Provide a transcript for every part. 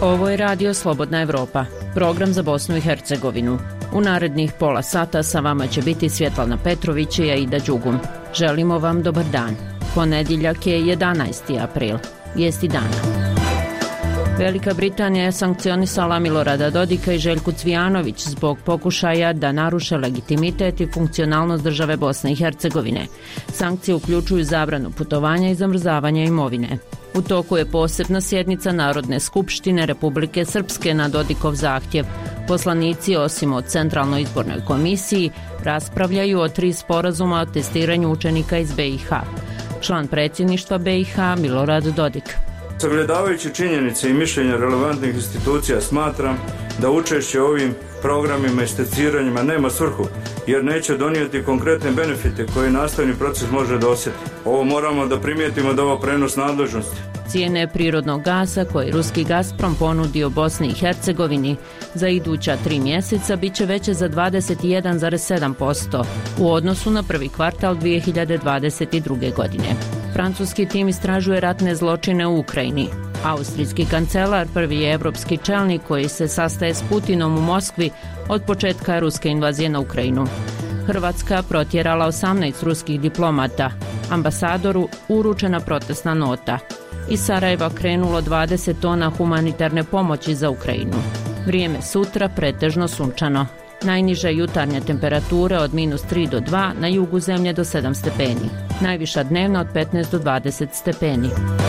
Ovo je Radio Slobodna Evropa, program za Bosnu i Hercegovinu. U narednih pola sata sa vama će biti Svjetlana Petrović i Aida Đugum. Želimo vam dobar dan. Ponedjeljak je 11. april. Vijesti dana. Velika Britanija je sankcionisala Milorada Dodika i Željku Cvijanović zbog pokušaja da naruše legitimitet i funkcionalnost države Bosne i Hercegovine. Sankcije uključuju zabranu putovanja i zamrzavanja imovine. U toku je posebna sjednica Narodne skupštine Republike Srpske na Dodikov zahtjev. Poslanici, osim o Centralnoj izbornoj komisiji, raspravljaju o 3 sporazuma o testiranju učenika iz BiH. Član predsjedništva BiH Milorad Dodik. Sagledavajući činjenice i mišljenja relevantnih institucija, smatram da učešće u ovim programima i testiranjima nema svrhu, jer neće donijeti konkretne benefite koje nastavni proces može dosjetiti. Ovo moramo da primijetimo da ovo prenos nadležnosti. Cijene prirodnog gasa koji ruski Gazprom ponudio Bosni i Hercegovini za iduća 3 mjeseca bit će veće za 21,7% u odnosu na prvi kvartal 2022. godine. Francuski tim istražuje ratne zločine u Ukrajini. Austrijski kancelar, prvi je evropski čelnik koji se sastaje s Putinom u Moskvi od početka ruske invazije na Ukrajinu. Hrvatska protjerala 18 ruskih diplomata. Ambasadoru uručena protestna nota. Iz Sarajeva krenulo 20 tona humanitarne pomoći za Ukrajinu. Vrijeme sutra pretežno sunčano. Najniža jutarnja temperatura od -3 do 2, na jugu zemlje do 7 stepeni. Najviša dnevna od 15 do 20 stepeni.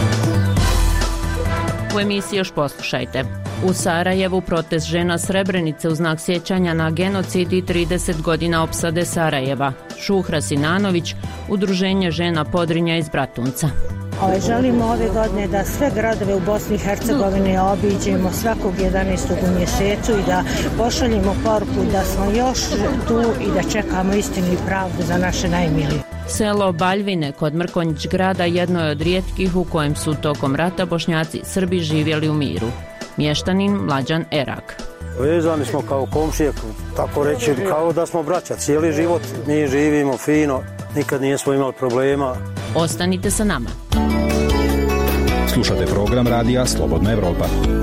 U emisiji još poslušajte. U Sarajevu protest žena Srebrenice u znak sjećanja na genocid i 30 godina opsade Sarajeva. Šuhra Sinanović, Udruženje žena Podrinja iz Bratunca. Želimo ove godine da sve gradove u Bosni i Hercegovini obiđemo svakog 11. u mjesecu i da pošaljemo poruku da smo još tu i da čekamo istinu i pravdu za naše najmilije. Selo Baljvine kod Mrkonjić grada jedno je od rijetkih u kojem su tokom rata Bošnjaci i Srbi živjeli u miru. Mještanin Mlađan Erak. Vezani smo kao komšije, tako reći, kao da smo braća. Cijeli život mi živimo fino, nikad nismo imali problema. Ostanite sa nama. Slušate program Radija Slobodna Evropa.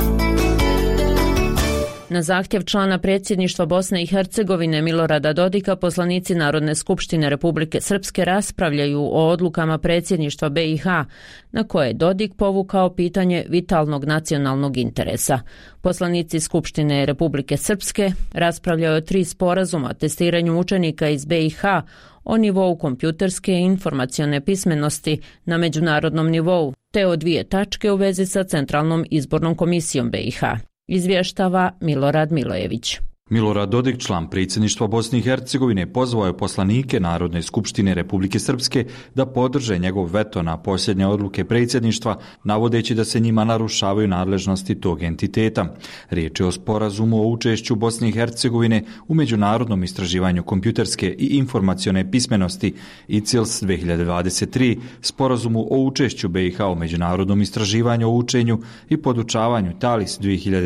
Na zahtjev člana predsjedništva Bosne i Hercegovine Milorada Dodika, poslanici Narodne skupštine Republike Srpske raspravljaju o odlukama predsjedništva BiH, na koje je Dodik povukao pitanje vitalnog nacionalnog interesa. Poslanici Skupštine Republike Srpske raspravljaju o 3 sporazuma o testiranju učenika iz BiH o nivou kompjuterske i informacione pismenosti na međunarodnom nivou, te o 2 tačke u vezi sa Centralnom izbornom komisijom BiH. Izvještava Milorad Milojević. Milorad Dodik, član predsjedništva Bosne i Hercegovine, pozvao je poslanike Narodne skupštine Republike Srpske da podrže njegov veto na posljednje odluke predsjedništva, navodeći da se njima narušavaju nadležnosti tog entiteta. Riječ je o sporazumu o učešću Bosne i Hercegovine u međunarodnom istraživanju kompjuterske i informacione pismenosti ICILS 2023, sporazumu o učešću BiH u međunarodnom istraživanju o učenju i podučavanju TALIS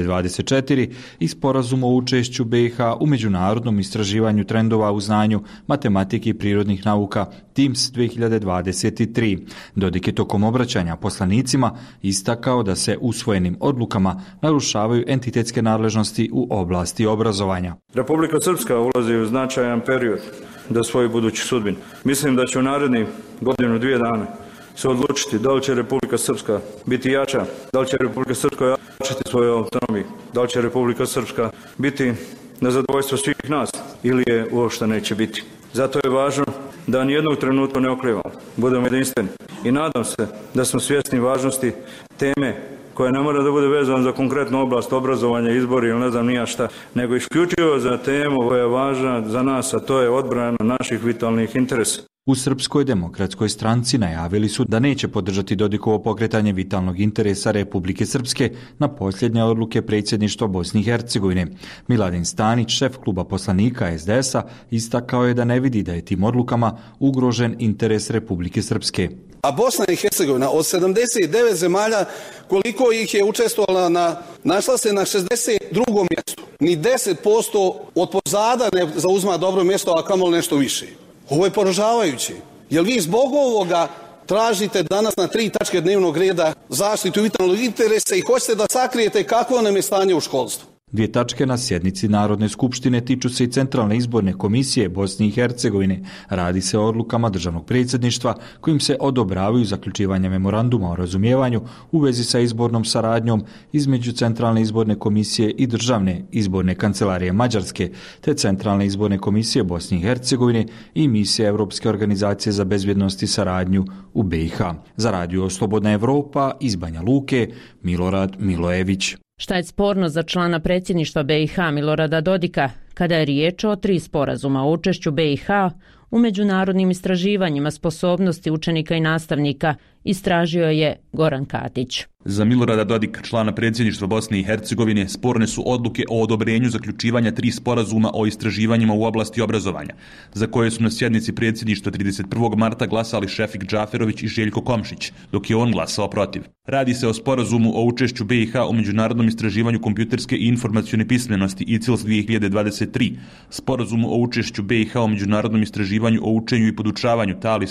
2024 i sporazumu o učešću BiH u međunarodnom istraživanju trendova u znanju, matematike i prirodnih nauka TIMSS 2023. Dodik je tokom obraćanja poslanicima istakao da se usvojenim odlukama narušavaju entitetske nadležnosti u oblasti obrazovanja. Republika Srpska ulazi u značajan period do svoju buduću sudbinu. Mislim da će u narednih 1-2 dana se odlučiti da li će Republika Srpska biti jača, da li će Republika Srpska jačati svoju autonomiju, da li će Republika Srpska biti na zadovoljstvo svih nas ili je uopšte neće biti. Zato je važno da nijednog trenutka ne oklevamo, budemo jedinstveni i nadam se da smo svjesni važnosti teme koja ne mora da bude vezana za konkretnu oblast obrazovanja, izbori ili ne znam nija šta, nego isključivo za temu koja je važna za nas, a to je odbrana naših vitalnih interesa. U Srpskoj demokratskoj stranci najavili su da neće podržati Dodikovo pokretanje vitalnog interesa Republike Srpske na posljednje odluke predsjedništva Bosne i Hercegovine. Miladin Stanić, šef kluba poslanika SDS-a, istakao je da ne vidi da je tim odlukama ugrožen interes Republike Srpske. A Bosna i Hercegovina od 79 zemalja, koliko ih je učestvovala, našla se na 62. mjestu. Ni 10% od pozada ne zauzma dobro mjesto, a kamoli nešto više. Ovo je poražavajuće. Jer vi zbog ovoga tražite danas na 3 tačke dnevnog reda zaštitu vitalnog interesa i hoćete da sakrijete kakvo nam je stanje u školstvu. 2 tačke na sjednici Narodne skupštine tiču se i Centralne izborne komisije Bosne i Hercegovine. Radi se o odlukama državnog predsjedništva kojim se odobravaju zaključivanje memoranduma o razumijevanju u vezi sa izbornom saradnjom između Centralne izborne komisije i Državne izborne kancelarije Mađarske, te Centralne izborne komisije Bosne i Hercegovine i misije Europske organizacije za bezbjednost i saradnju u BiH. Za Radio Slobodna Evropa iz Banja Luke, Milorad Milojević. Šta je sporno za člana predsjedništva BiH Milorada Dodika kada je riječ o 3 sporazuma o učešću BiH u međunarodnim istraživanjima sposobnosti učenika i nastavnika, istražio je Goran Katić. Za Milorada Dodika, člana predsjedništva Bosne i Hercegovine, sporne su odluke o odobrenju zaključivanja 3 sporazuma o istraživanjima u oblasti obrazovanja, za koje su na sjednici predsjedništva 31. marta glasali Šefik Džaferović i Željko Komšić, dok je on glasao protiv. Radi se o sporazumu o učešću BiH u međunarodnom istraživanju kompjuterske i informacione pismenosti ICILS 2023, sporazumu o učešću BiH u međunarodnom istraživanju o učenju i podučavanju TALIS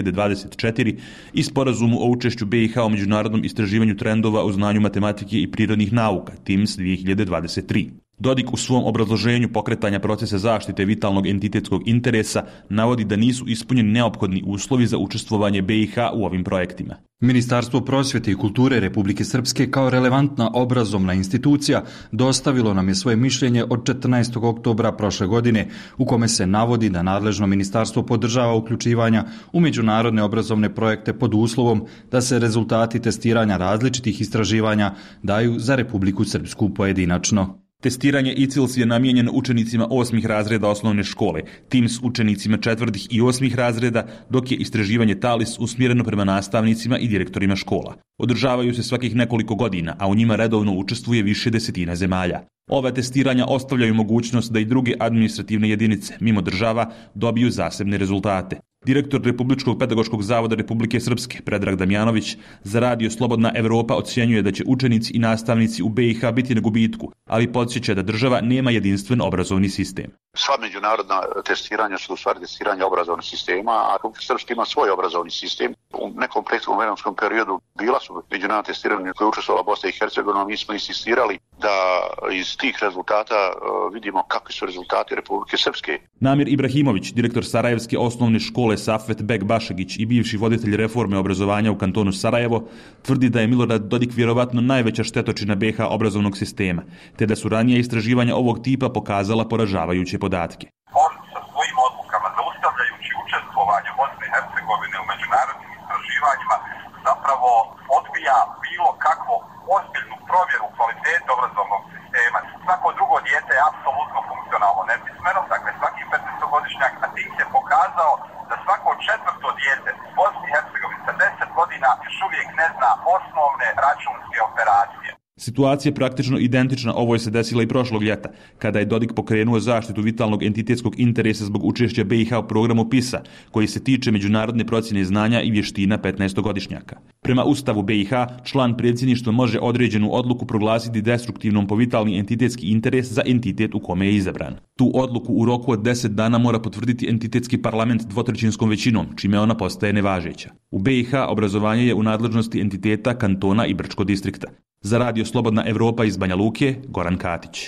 2024 i sporazumu o učešću BiH u međunarodnom istraživanju trendova u znanju matematike i prirodnih nauka TIMSS 2023. Dodik u svom obrazloženju pokretanja procesa zaštite vitalnog entitetskog interesa navodi da nisu ispunjeni neophodni uslovi za učestvovanje BiH u ovim projektima. Ministarstvo prosvjete i kulture Republike Srpske kao relevantna obrazovna institucija dostavilo nam je svoje mišljenje od 14. oktobra prošle godine u kome se navodi da nadležno ministarstvo podržava uključivanja u međunarodne obrazovne projekte pod uslovom da se rezultati testiranja različitih istraživanja daju za Republiku Srpsku pojedinačno. Testiranje ICILS je namijenjeno učenicima 8. razreda osnovne škole, TIMSS učenicima 4. i 8. razreda, dok je istraživanje TALIS usmjereno prema nastavnicima i direktorima škola. Održavaju se svakih nekoliko godina, a u njima redovno učestvuje više desetina zemalja. Ova testiranja ostavljaju mogućnost da i druge administrativne jedinice, mimo država, dobiju zasebne rezultate. Direktor Republičkog pedagoškog zavoda Republike Srpske, Predrag Damjanović, za Radio Slobodna Evropa ocjenjuje da će učenici i nastavnici u BiH biti na gubitku, ali podsjeća da država nema jedinstven obrazovni sistem. Sva međunarodna testiranja su u stvari testiranja obrazovnog sistema, a Republika Srpska ima svoj obrazovni sistem. U nekom prethodnom vremenskom periodu bila su međunarodna testiranja koje je učestvovala Bosna i Hercegovina, mi smo insistirali da iz tih rezultata vidimo kakvi su rezultati Republike Srpske. Namir Ibrahimović, direktor Sarajevske osnovne škole Safet Bek Bašagić i bivši voditelj reforme obrazovanja u kantonu Sarajevo, tvrdi da je Milorad Dodik vjerovatno najveća štetočina BiH obrazovnog sistema, te da su ranije istraživanja ovog tipa pokazala poražavajuće podatke. On sa svojim odlukama, zaustavljajući učestvovanje Bosne i Hercegovine u međunarodnim istraživanjima, zapravo odbija bilo kakvu ozbiljnu provjeru kvalitete obrazovnog sistema. Svako drugo dijete je apsolutno funkcionalno nepismeno, dakle svaki 15-godišnjak, a tim je pokazao da svako 4. dijete u Bosni i Hercegovini sa 10 godina još uvijek ne zna osnovne računske operacije. Situacija je praktično identična ovoj se desila i prošlog ljeta, kada je Dodik pokrenuo zaštitu vitalnog entitetskog interesa zbog učešća BiH u programu PISA, koji se tiče međunarodne procjene znanja i vještina 15-godišnjaka. Prema Ustavu BiH, član predsjedništva može određenu odluku proglasiti destruktivnom po vitalni entitetski interes za entitet u kome je izabran. Tu odluku u roku od 10 dana mora potvrditi entitetski parlament 2/3 većinom, čime ona postaje nevažeća. U BiH obrazovanje je u nadležnosti entiteta, kantona i Brčko distrikta. Za Radio Slobodna Evropa iz Banja Luke, Goran Katić.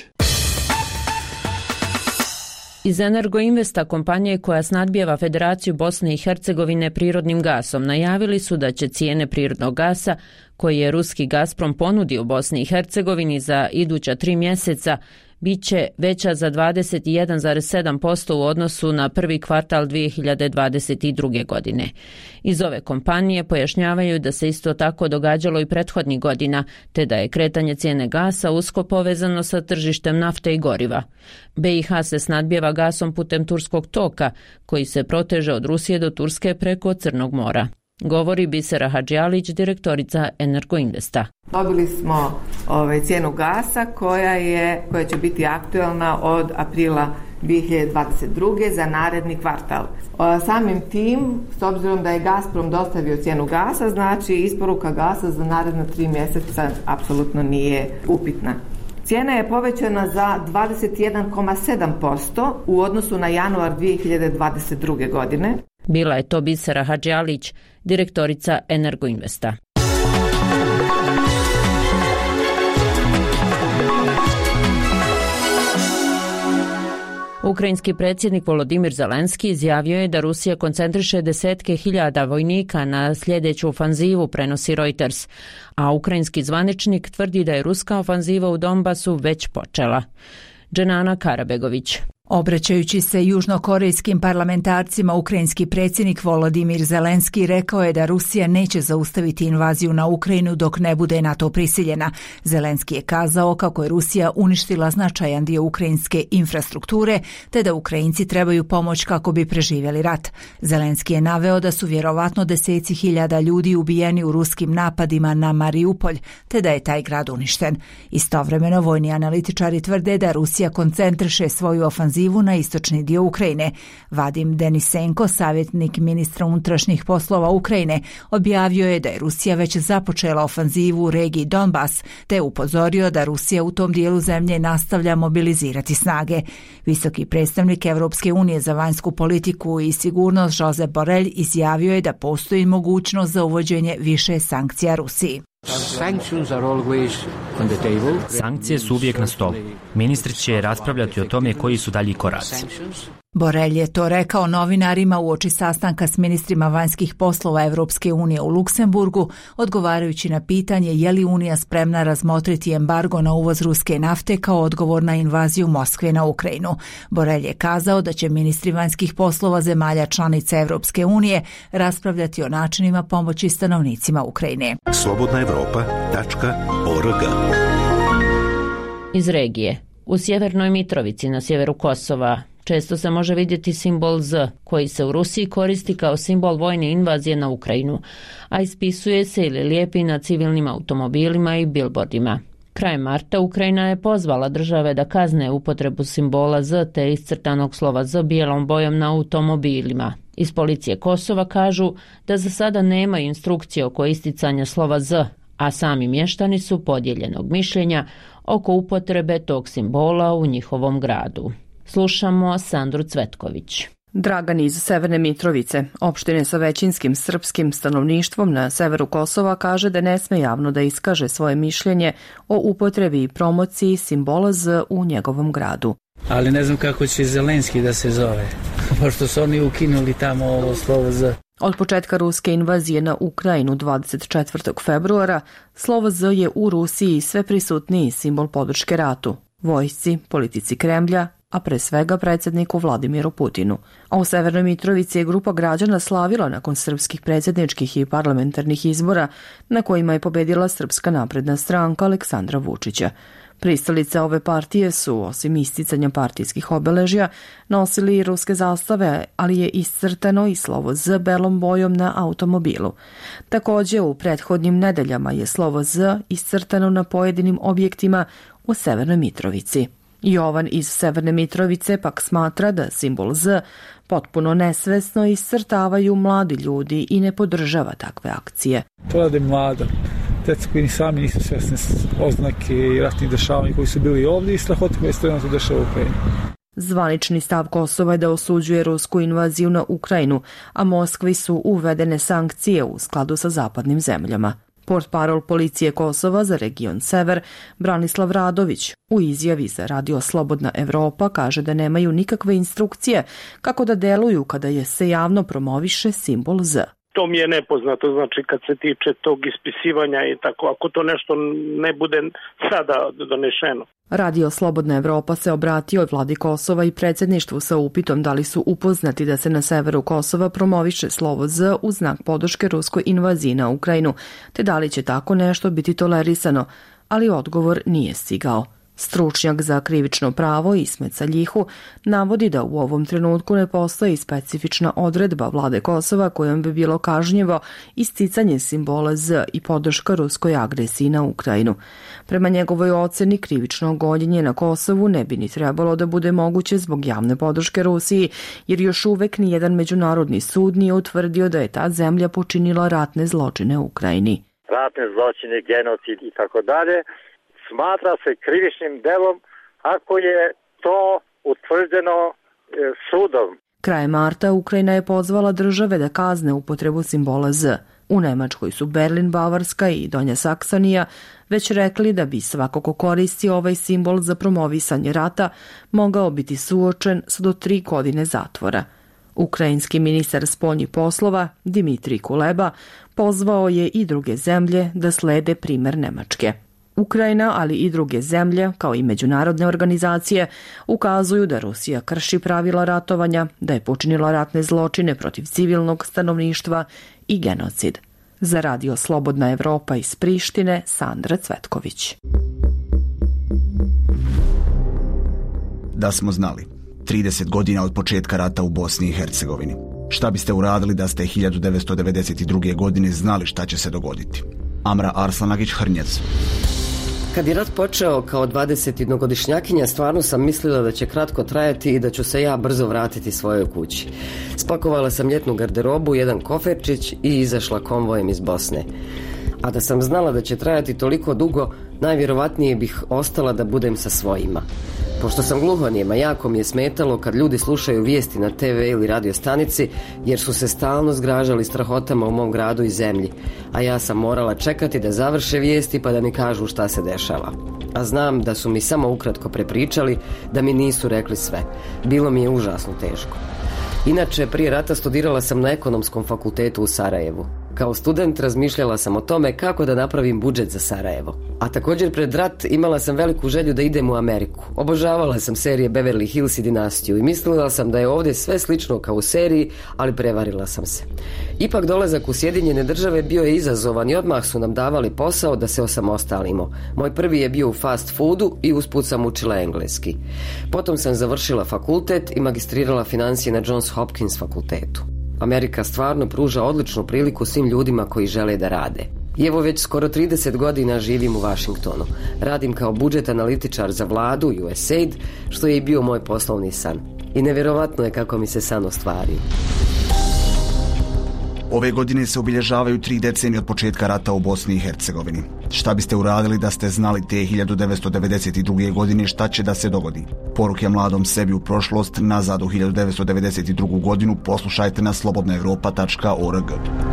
Iz Energoinvesta, kompanije koja snadbijeva Federaciju Bosne i Hercegovine prirodnim gasom, najavili su da će cijene prirodnog gasa koji je ruski Gazprom ponudio Bosni i Hercegovini za iduća 3 mjeseca bit će veća za 21,7% u odnosu na prvi kvartal 2022. godine. Iz ove kompanije pojašnjavaju da se isto tako događalo i prethodnih godina, te da je kretanje cijene gasa usko povezano sa tržištem nafte i goriva. BiH se snadbijeva gasom putem Turskog toka, koji se proteže od Rusije do Turske preko Crnog mora. Govori Bisera Hadžijalić, direktorica Energoinvesta. Dobili smo cijenu gasa koja će biti aktuelna od aprila 2022. za naredni kvartal. Samim tim, s obzirom da je Gazprom dostavio cijenu gasa, znači isporuka gasa za naredna 3 mjeseca apsolutno nije upitna. Cijena je povećana za 21,7% u odnosu na januar 2022. godine. Bila je to Bisera Hadžialić, direktorica Energoinvesta. Ukrajinski predsjednik Volodimir Zelenski izjavio je da Rusija koncentriše desetke hiljada vojnika na sljedeću ofanzivu, prenosi Reuters, a ukrajinski zvaničnik tvrdi da je ruska ofanziva u Donbasu već počela. Dženana Karabegović. Obraćajući se južnokorejskim parlamentarcima, ukrajinski predsjednik Volodimir Zelenski rekao je da Rusija neće zaustaviti invaziju na Ukrajinu dok ne bude na to prisiljena. Zelenski je kazao kako je Rusija uništila značajan dio ukrajinske infrastrukture, te da Ukrajinci trebaju pomoć kako bi preživjeli rat. Zelenski je naveo da su vjerovatno deseci hiljada ljudi ubijeni u ruskim napadima na Mariupolj, te da je taj grad uništen. Istovremeno, vojni analitičari tvrde da Rusija koncentriše svoju ofanzivu na istočni dio Ukrajine. Vadim Denisenko, savjetnik ministra unutrašnjih poslova Ukrajine, objavio je da je Rusija već započela ofanzivu u regiji Donbas, te upozorio da Rusija u tom dijelu zemlje nastavlja mobilizirati snage. Visoki predstavnik Europske unije za vanjsku politiku i sigurnost Josep Borrell izjavio je da postoji mogućnost za uvođenje više sankcija Rusiji. Sankcije su uvijek na stolu. Ministri će raspravljati o tome koji su dalji koraci. Borrell je to rekao novinarima uoči sastanka s ministrima vanjskih poslova Europske unije u Luksemburgu, odgovarajući na pitanje je li Unija spremna razmotriti embargo na uvoz ruske nafte kao odgovor na invaziju Moskve na Ukrajinu. Borrell je kazao da će ministri vanjskih poslova zemalja članica Europske unije raspravljati o načinima pomoći stanovnicima Ukrajine. Slobodnaevropa.org. Iz regije. U Sjevernoj Mitrovici na sjeveru Kosova često se može vidjeti simbol Z, koji se u Rusiji koristi kao simbol vojne invazije na Ukrajinu, a ispisuje se ili lijepi na civilnim automobilima i bilbordima. Krajem marta Ukrajina je pozvala države da kazne upotrebu simbola Z te iscrtanog slova Z bijelom bojom na automobilima. Iz policije Kosova kažu da za sada nema instrukcije oko isticanja slova Z, a sami mještani su podijeljenog mišljenja oko upotrebe tog simbola u njihovom gradu. Slušamo Sandru Cvetković. Dragan iz Severne Mitrovice, opštine sa većinskim srpskim stanovništvom na severu Kosova, kaže da ne sme javno da iskaže svoje mišljenje o upotrebi i promociji simbola Z u njegovom gradu. Ali ne znam kako će Zelenski da se zove, pošto su oni ukinuli tamo ovo slovo Z. Od početka ruske invazije na Ukrajinu 24. februara, slovo Z je u Rusiji sve prisutniji simbol podrške ratu, vojsci, politici Kremlja, a pre svega predsjedniku Vladimiru Putinu. A u Severnoj Mitrovici je grupa građana slavila nakon srpskih predsjedničkih i parlamentarnih izbora na kojima je pobedila Srpska napredna stranka Aleksandra Vučića. Pristalice ove partije su, osim isticanja partijskih obeležja, nosili i ruske zastave, ali je iscrtano i slovo Z belom bojom na automobilu. Također, u prethodnim nedeljama je slovo Z iscrtano na pojedinim objektima u Severnoj Mitrovici. Jovan iz Severne Mitrovice pak smatra da simbol Z potpuno nesvesno iscrtavaju mladi ljudi i ne podržava takve akcije. To rade mlada. Deca koji ni sami nisu svesni oznake i ratnih dešavanja koji su bili ovdje i strahote koje se trenutno dešava u Ukrajini. Zvanični stav Kosova je da osuđuje rusku invaziju na Ukrajinu, a Moskvi su uvedene sankcije u skladu sa zapadnim zemljama. Portparol policije Kosova za region Sever, Branislav Radović, u izjavi za Radio Slobodna Evropa kaže da nemaju nikakve instrukcije kako da deluju kada je se javno promoviše simbol Z. To mi je nepoznato, znači kad se tiče tog ispisivanja i tako, ako to nešto ne bude sada donešeno. Radio Slobodna Evropa se obratio vladi Kosova i predsjedništvu sa upitom da li su upoznati da se na severu Kosova promoviše slovo Z u znak podrške ruskoj invaziji na Ukrajinu, te da li će tako nešto biti tolerisano, ali odgovor nije stigao. Stručnjak za krivično pravo Ismet Saljihu navodi da u ovom trenutku ne postoji specifična odredba vlade Kosova kojom bi bilo kažnjivo isticanje simbola Z i podrška ruskoj agresiji na Ukrajinu. Prema njegovoj oceni, krivično gonjenje na Kosovu ne bi ni trebalo da bude moguće zbog javne podrške Rusiji, jer još uvek nijedan međunarodni sud nije utvrdio da je ta zemlja počinila ratne zločine u Ukrajini. Ratne zločine, genocid i tako dalje smatra se krivičnim delom ako je to utvrđeno sudom. Krajem marta Ukrajina je pozvala države da kazne upotrebu simbola Z. U Nemačkoj su Berlin, Bavarska i Donja Saksonija već rekli da bi svako ko koristi ovaj simbol za promovisanje rata mogao biti suočen s do 3 godine zatvora. Ukrajinski ministar spoljnih poslova Dimitrij Kuleba pozvao je i druge zemlje da slede primer Nemačke. Ukrajina, ali i druge zemlje, kao i međunarodne organizacije, ukazuju da Rusija krši pravila ratovanja, da je počinila ratne zločine protiv civilnog stanovništva i genocid. Za Radio Slobodna Evropa iz Prištine, Sandra Cvetković. Da smo znali, 30 godina od početka rata u Bosni i Hercegovini. Šta biste uradili da ste 1992. godine znali šta će se dogoditi? Amra Arslanagić-Hrnjac. Kad je rat počeo kao 21-godišnjakinja, stvarno sam mislila da će kratko trajati i da ću se ja brzo vratiti svojoj kući. Spakovala sam ljetnu garderobu, jedan koferčić i izašla konvojem iz Bosne. A da sam znala da će trajati toliko dugo, najvjerovatnije bih ostala da budem sa svojima. Pošto sam gluhonijema, jako mi je smetalo kad ljudi slušaju vijesti na TV ili radio stanici, jer su se stalno zgražali strahotama u mom gradu i zemlji, a ja sam morala čekati da završe vijesti pa da mi kažu šta se dešava. A znam da su mi samo ukratko prepričali, da mi nisu rekli sve. Bilo mi je užasno teško. Inače, prije rata studirala sam na ekonomskom fakultetu u Sarajevu. Kao student razmišljala sam o tome kako da napravim budžet za Sarajevo. A također pred rat imala sam veliku želju da idem u Ameriku. Obožavala sam serije Beverly Hills i Dinastiju i mislila sam da je ovdje sve slično kao u seriji, ali prevarila sam se. Ipak dolazak u Sjedinjene Države bio je izazovan i odmah su nam davali posao da se osamostalimo. Moj prvi je bio u fast foodu i usput sam učila engleski. Potom sam završila fakultet i magistrirala financije na Johns Hopkins fakultetu. Amerika stvarno pruža odličnu priliku svim ljudima koji žele da rade. I evo već skoro 30 godina živim u Washingtonu. Radim kao budžet analitičar za vladu USAID, što je i bio moj poslovni san. I nevjerovatno je kako mi se san ostvario. Ove godine se obilježavaju 3 decenije od početka rata u Bosni i Hercegovini. Šta biste uradili da ste znali te 1992. godine šta će da se dogodi? Poruke mladom sebi u prošlost, nazad u 1992. godinu, poslušajte na slobodnaevropa.org.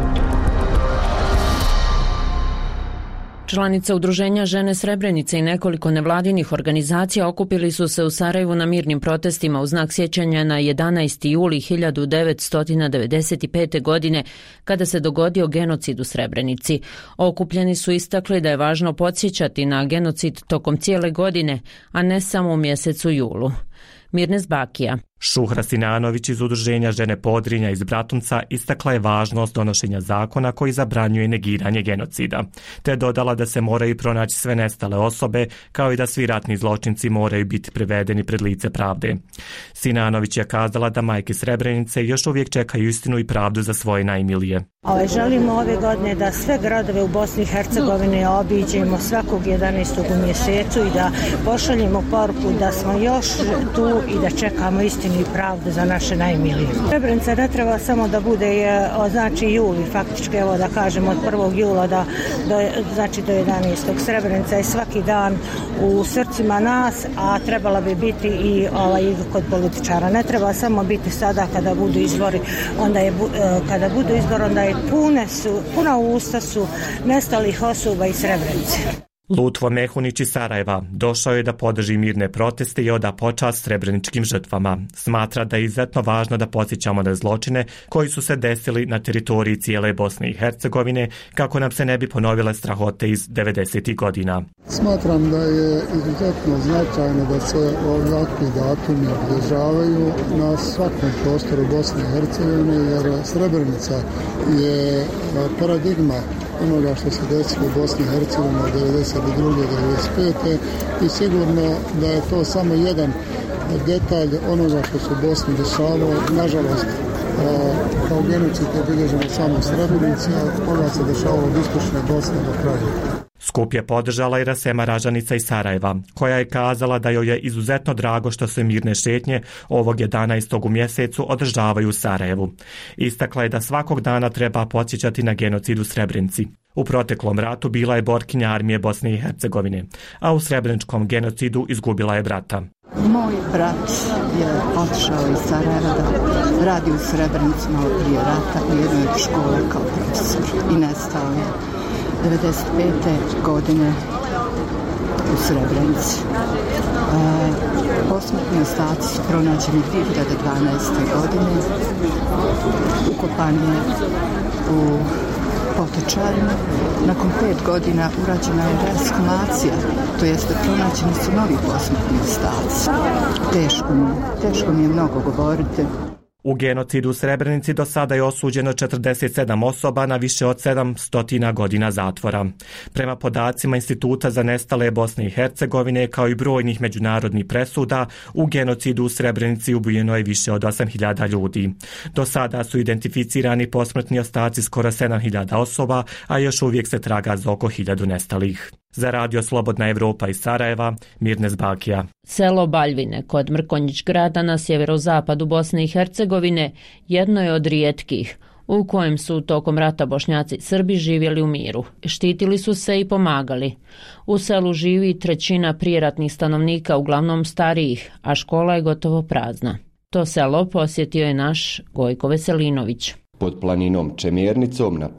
Članice Udruženja Žene Srebrenice i nekoliko nevladinih organizacija okupili su se u Sarajevu na mirnim protestima u znak sjećanja na 11. juli 1995. godine kada se dogodio genocid u Srebrenici. Okupljeni su istakli da je važno podsjećati na genocid tokom cijele godine, a ne samo u mjesecu julu. Mirnes Bakija. Šuhra Sinanović iz Udruženja Žene Podrinja iz Bratunca istakla je važnost donošenja zakona koji zabranjuje negiranje genocida, te dodala da se moraju pronaći sve nestale osobe, kao i da svi ratni zločinci moraju biti privedeni pred lice pravde. Sinanović je kazala da majke Srebrenice još uvijek čekaju istinu i pravdu za svoje najmilije. Želimo ove godine da sve gradove u Bosni i Hercegovini obiđemo svakog 11. u mjesecu i da pošaljemo poruku da smo još tu i da čekamo istinu i pravdu za naše najmilije. Srebrenica ne treba samo da bude znači juli, faktički evo da kažemo od 1. jula do 11. Srebrenica je svaki dan u srcima nas, a trebala bi biti i kod političara. Ne treba samo biti sada kada budu izbori, onda je puna usta su nestalih osoba iz Srebrenice. Lutvo Mehunić iz Sarajeva došao je da podrži mirne proteste i oda počast srebreničkim žrtvama. Smatra da je izuzetno važno da podsjećamo na zločine koji su se desili na teritoriji cijele Bosne i Hercegovine kako nam se ne bi ponovile strahote iz 90. godina. Smatram da je izuzetno značajno da se ovakvi datumi obilježavaju na svakom prostoru Bosne i Hercegovine, jer Srebrenica je paradigma onoga što se desilo u Bosni i Hercegovini od 1992. do 1995. i sigurno da je to samo jedan detalj onoga što se u Bosni dešavalo. Nažalost, kao genocid je obilježeno samo u Srebrenici, a toga se dešavalo od istočne Bosne do kraja. Skup je podržala i Rasema Ražanica iz Sarajeva, koja je kazala da joj je izuzetno drago što se mirne šetnje ovog 11. u mjesecu održavaju u Sarajevu. Istakla je da svakog dana treba podsjećati na genocid u Srebrenici. U proteklom ratu bila je borkinja armije Bosne i Hercegovine, a u srebreničkom genocidu izgubila je brata. Moj brat je otišao iz Sarajeva da radi u Srebrenici malo prije rata u jednoj školi kao profesor i nestao je 95. godine u Srebrenici. Posmrtni ostaci su pronađeni 2012. godine. Ukopan je u Potočarima. Nakon 5 godina urađena je reeshumacija, to jeste pronađeni su novi posmrtni ostaci. Teško mi je mnogo govoriti. U genocidu u Srebrenici do sada je osuđeno 47 osoba na više od 700 godina zatvora. Prema podacima Instituta za nestale Bosne i Hercegovine, kao i brojnih međunarodnih presuda, u genocidu u Srebrenici ubijeno je više od 8.000 ljudi. Do sada su identificirani posmrtni ostaci skoro 7.000 osoba, a još uvijek se traga za oko 1.000 nestalih. Za Radio Slobodna Evropa iz Sarajeva, Mirnes Bakija. Selo Baljvine kod Mrkonjić grada na sjeverozapadu Bosne i Hercegovine jedno je od rijetkih u kojem su tokom rata Bošnjaci i Srbi živjeli u miru. Štitili su se i pomagali. U selu živi 1/3 prijeratnih stanovnika, uglavnom starijih, a škola je gotovo prazna. To selo posjetio je naš Gojko Veselinović. Pod planinom Čemjernicom na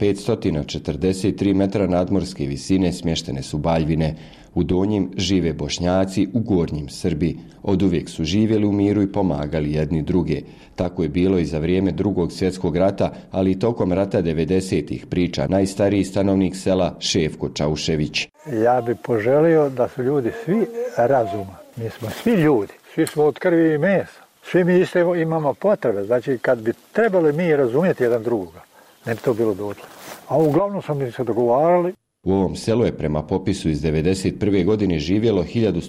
543 metra nadmorske visine smještene su Baljvine. U donjim žive Bošnjaci, u gornjim Srbi. Oduvijek su živjeli u miru i pomagali jedni druge. Tako je bilo i za vrijeme Drugog svjetskog rata, ali i tokom rata 90-ih, priča najstariji stanovnik sela Šefko Čaušević. Ja bih poželio da su ljudi svi razuma. Mi smo svi ljudi, svi smo od krvi i mesa. Svi mi isto imamo potrebe, znači kad bi trebali mi razumjeti jedan drugoga, ne bi to bilo dotle. A uglavnom smo mi se dogovarali. U ovom selu je prema popisu iz 1991. godine živjelo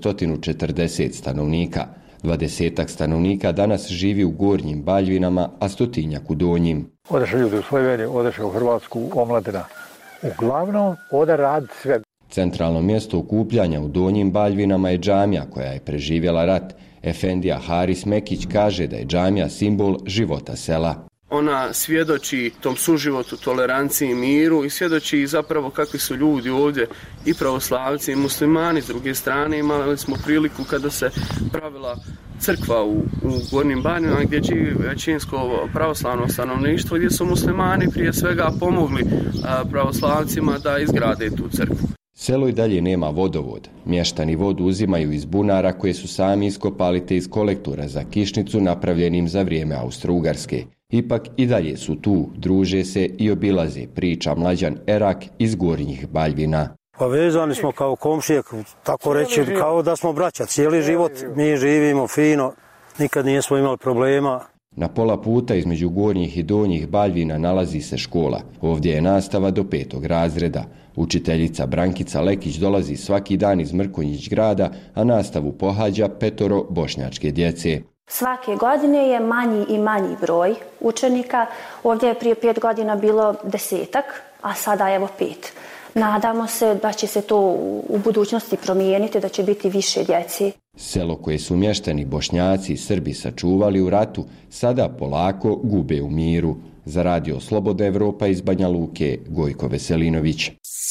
1140 stanovnika. 20 stanovnika danas živi u gornjim Baljvinama, a 100 u donjim. Odeše ljudi u Sloveniju, odeše u Hrvatsku omladina. Uglavnom ode rad sve. Centralno mjesto okupljanja u donjim Baljvinama je džamija koja je preživjela rat. Efendija Haris Mekić kaže da je džamija simbol života sela. Ona svjedoči tom suživotu, toleranciji i miru i svjedoči zapravo kakvi su ljudi ovdje i pravoslavci i muslimani. S druge strane imali smo priliku kada se pravila crkva u Gornjim Baljvinama gdje živi većinsko pravoslavno stanovništvo, gdje su muslimani prije svega pomogli pravoslavcima da izgrade tu crkvu. Selo i dalje nema vodovod. Mještani vodu uzimaju iz bunara koje su sami iskopali te iz kolektora za kišnicu napravljenim za vrijeme Austro-Ugarske. Ipak i dalje su tu, druže se i obilaze, priča Mlađan Erak iz Gornjih Baljvina. Pa vezani smo kao komšije, tako reći, kao da smo braća. Cijeli život mi živimo fino, nikad nismo imali problema. Na pola puta između Gornjih i Donjih Baljvina nalazi se škola. Ovdje je nastava do 5. razreda. Učiteljica Brankica Lekić dolazi svaki dan iz Mrkonjić grada, a nastavu pohađa 5 bošnjačke djece. Svake godine je manji i manji broj učenika. Ovdje je prije 5 godina bilo 10-ak, a sada evo 5. Nadamo se da će se to u budućnosti promijeniti, da će biti više djeci. Selo koje su mještani Bošnjaci i Srbi sačuvali u ratu, sada polako gube u miru. Za Radio Slobodna Evropa iz Banja Luke, Gojko Veselinović.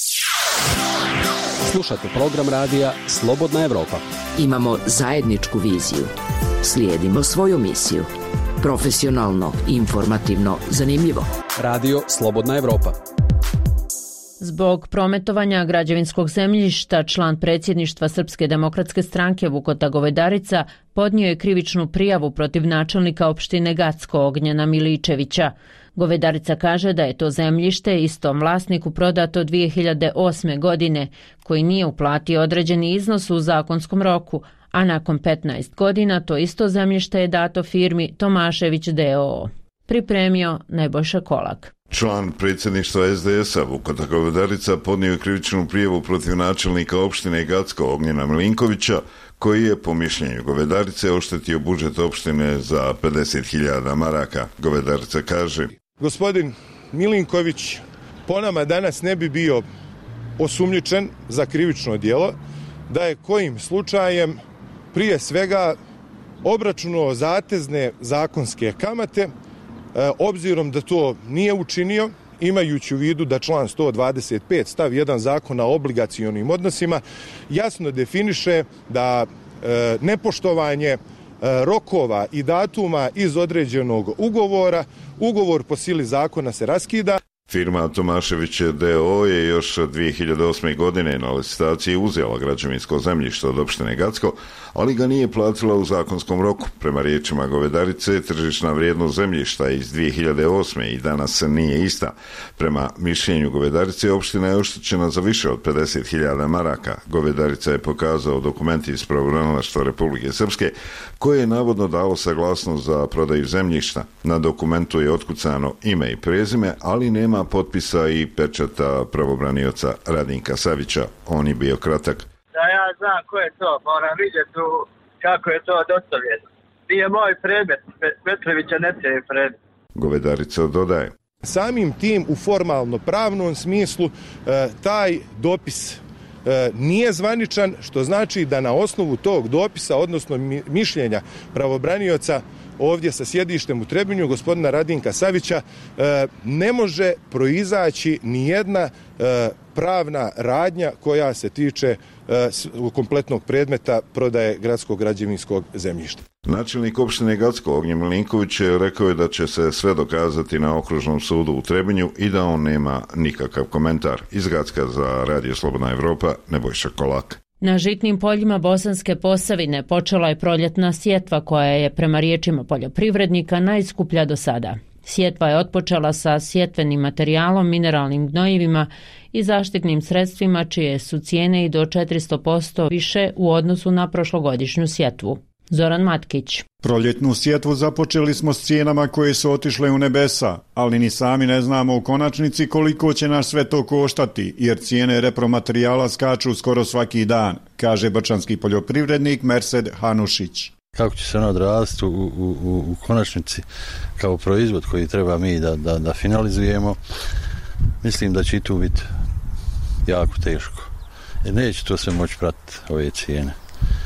Slušate program radija Slobodna Evropa. Imamo zajedničku viziju. Slijedimo svoju misiju. Profesionalno, informativno, zanimljivo. Radio Slobodna Evropa. Zbog prometovanja građevinskog zemljišta, član predsjedništva Srpske demokratske stranke Vukota Govedarica podnio je krivičnu prijavu protiv načelnika opštine Gacko Ognjena Miličevića. Govedarica kaže da je to zemljište istom vlasniku prodato 2008. godine, koji nije uplatio određeni iznos u zakonskom roku, a nakon 15 godina to isto zemljište je dato firmi Tomašević d.o.o. Pripremio Nebojša Kolak. Član predsjedništva SDS-a Vukota Govedarica podnio je krivičnu prijavu protiv načelnika opštine Gacko Ognjena Milinkovića, koji je po mišljenju Govedarice oštetio budžet opštine za 50.000 maraka. Govedarica kaže: Gospodin Milinković po nama danas ne bi bio osumnjičen za krivično djelo da je kojim slučajem prije svega obračunao zatezne zakonske kamate. Obzirom da to nije učinio, imajući u vidu da član 125 stav 1 zakona o obligacionim odnosima jasno definiše da nepoštovanje rokova i datuma iz određenog ugovora, ugovor po sili zakona se raskida. Firma Tomašević D.O. je još 2008. godine na licitaciji uzela građevinsko zemljište od opštine Gacko, ali ga nije platila u zakonskom roku. Prema riječima govedarice, tržišna vrijednost zemljišta iz 2008. i danas nije ista. Prema mišljenju govedarice, opština je oštećena za više od 50.000 maraka. Govedarica je pokazao dokumenti iz Pravobranilaštva Republike Srpske, koje je navodno dalo saglasnost za prodaju zemljišta. Na dokumentu je otkucano ime i prezime, ali nema potpisa i pečata pravobranioca Radinka Savića. On je bio kratak. Da ja znam ko je to, moram vidjeti kako je to dostavljeno. Nije moj predmet, Petrovića ne je predmet. Govedarica dodaje. Samim tim u formalno pravnom smislu taj dopis nije zvaničan, što znači da na osnovu tog dopisa, odnosno mišljenja pravobranioca ovdje sa sjedištem u Trebinju, gospodina Radinka Savića, ne može proizaći nijedna pravna radnja koja se tiče kompletnog predmeta prodaje gradskog građevinskog zemljišta. Načelnik opštine Gacko Ognjen Milinković rekao je da će se sve dokazati na okružnom sudu u Trebinju i da on nema nikakav komentar. Iz Gacka za Radio Slobodna Evropa, Nebojša Kolak. Na žitnim poljima Bosanske Posavine počela je proljetna sjetva koja je prema riječima poljoprivrednika najskuplja do sada. Sjetva je otpočela sa sjetvenim materijalom, mineralnim gnojivima i zaštitnim sredstvima čije su cijene i do 400% više u odnosu na prošlogodišnju sjetvu. Zoran Matkić. Proljetnu sjetvu započeli smo s cijenama koje su otišle u nebesa, ali ni sami ne znamo u konačnici koliko će nas sve to koštati, jer cijene repromaterijala skaču skoro svaki dan, kaže brčanski poljoprivrednik Mersed Hanušić. Kako će se ono odraziti u konačnici kao proizvod koji treba mi da finalizujemo, mislim da će i tu biti jako teško. Jer neće to sve moći pratiti ove cijene.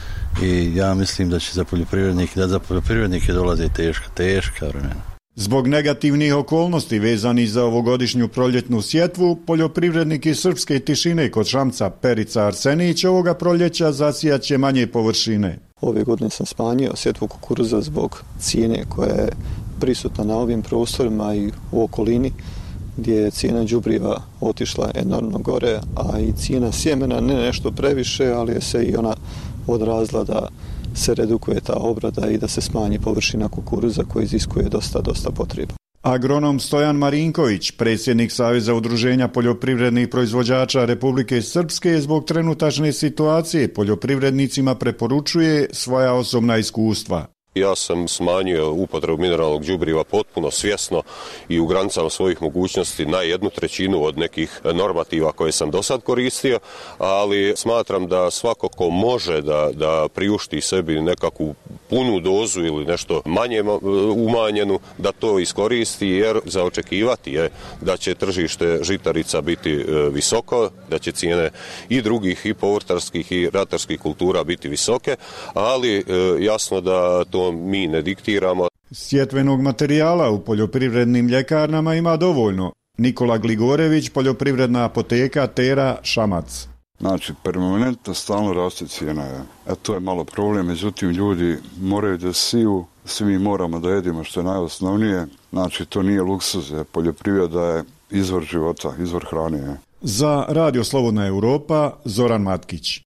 I ja mislim da će za poljoprivrednike dolaze teška vremena. Zbog negativnih okolnosti vezanih za ovogodišnju proljetnu sjetvu, poljoprivrednik iz Srpske Tišine kod Šamca Perica Arsenić ovoga proljeća zasijaće manje površine. Ove godine sam smanjio sjetvu kukuruza zbog cijene koja je prisutna na ovim prostorima i u okolini, gdje je cijena đubriva otišla enormno gore, a i cijena sjemena ne nešto previše, ali je se i ona odrazila da se redukuje ta obrada i da se smanji površina kukuruza koji iziskuje dosta potreba. Agronom Stojan Marinković, predsjednik Saveza udruženja poljoprivrednih proizvođača Republike Srpske, zbog trenutačne situacije poljoprivrednicima preporučuje svoja osobna iskustva. Ja sam smanjio upotrebu mineralnog đubriva potpuno svjesno i u granicama svojih mogućnosti na 1/3 od nekih normativa koje sam do sad koristio, ali smatram da svako ko može da priušti sebi nekakvu punu dozu ili nešto manje umanjenu, da to iskoristi, jer za očekivati je da će tržište žitarica biti visoko, da će cijene i drugih i povrtarskih i ratarskih kultura biti visoke, ali jasno da to mi ne diktiramo. Sjetvenog materijala u poljoprivrednim ljekarnama ima dovoljno. Nikola Gligorević, poljoprivredna apoteka Tera Šamac. Znači, permanentno stalno raste cijena. To je malo problem, međutim ljudi moraju da siju, svi mi moramo da jedimo što je najosnovnije. Znači, to nije luksuz, poljoprivreda je izvor života, izvor hrane. Za Radio Slobodna Evropa, Zoran Matkić.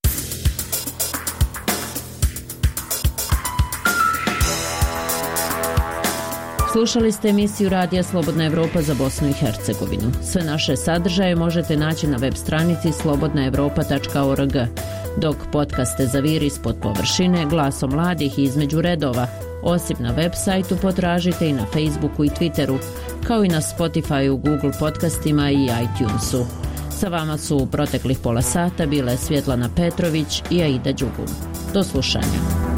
Slušali ste emisiju Radija Slobodna Evropa za Bosnu i Hercegovinu. Sve naše sadržaje možete naći na web stranici slobodnaevropa.org, dok podcaste Zaviri ispod površine, Glasom mladih i Između redova, osim na web sajtu potražite i na Facebooku i Twitteru, kao i na Spotifyu, Google podcastima i iTunesu. Sa vama su u proteklih pola sata bile Svjetlana Petrović i Aida Đugum. Do slušanja.